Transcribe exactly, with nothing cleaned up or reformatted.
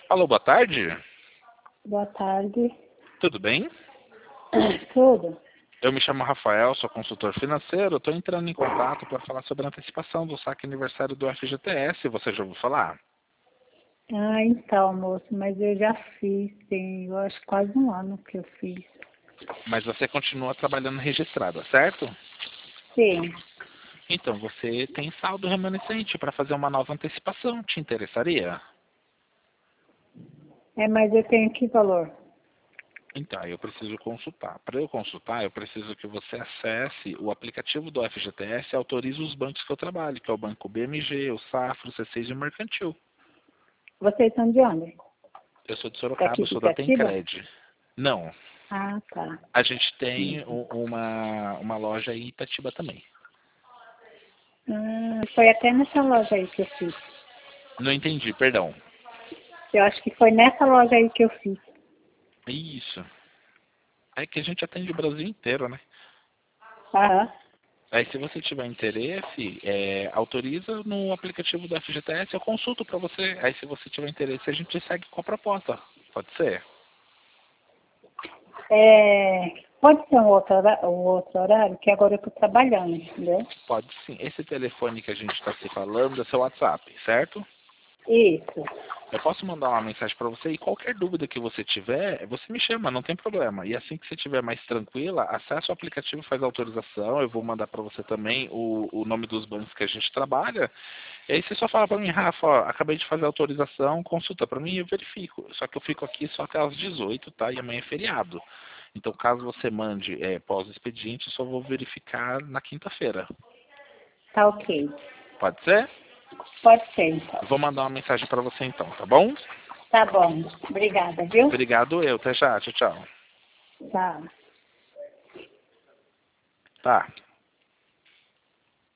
Alô, boa tarde. Boa tarde. Tudo bem? Tudo? Eu me chamo Rafael, sou consultor financeiro. Estou entrando em contato para falar sobre a antecipação do saque aniversário do F G T S. Você já ouviu falar? Ah, então, moço, mas eu já fiz, tem, eu acho quase um ano que eu fiz. Mas você continua trabalhando registrada, certo? Sim. Então, você tem saldo remanescente para fazer uma nova antecipação. Te interessaria? É, mas eu tenho que valor? Então, eu preciso consultar. Para eu consultar, eu preciso que você acesse o aplicativo do F G T S e autorize os bancos que eu trabalho, que é o Banco B M G, o Safra, o C seis e o Mercantil. Vocês são de onde? Eu sou de Sorocaba, Daqui eu de sou da Itatiba? Tencred. Não, Ah, tá. a gente tem Uhum. u- uma, uma loja em Itatiba também. Ah, foi até nessa loja aí que eu fiz. Não entendi, perdão. Eu acho que foi nessa loja aí que eu fiz. Isso. É que a gente atende o Brasil inteiro, né? Aham. Aí se você tiver interesse, é, autoriza no aplicativo do F G T S, eu consulto para você. Aí se você tiver interesse, a gente segue com a proposta. Pode ser? É, pode ser um outro, hora- um outro horário, que agora eu estou trabalhando, entendeu? Pode sim. Esse telefone que a gente está se falando é seu WhatsApp, certo? Isso. Eu posso mandar uma mensagem para você e qualquer dúvida que você tiver, você me chama, não tem problema. E assim que você estiver mais tranquila, acessa o aplicativo, faz a autorização. Eu vou mandar para você também o, o nome dos bancos que a gente trabalha. E aí você só fala para mim, Rafa, ó, acabei de fazer a autorização, consulta para mim e eu verifico. Só que eu fico aqui só até às dezoito, tá? E amanhã é feriado. Então caso você mande é, pós-expediente, eu só vou verificar na quinta-feira. Tá ok. Pode ser? Pode ser, então. Vou mandar uma mensagem para você então, tá bom? Tá bom. Obrigada, viu? Obrigado eu. Até já. Tchau, tchau. Tchau. Tá.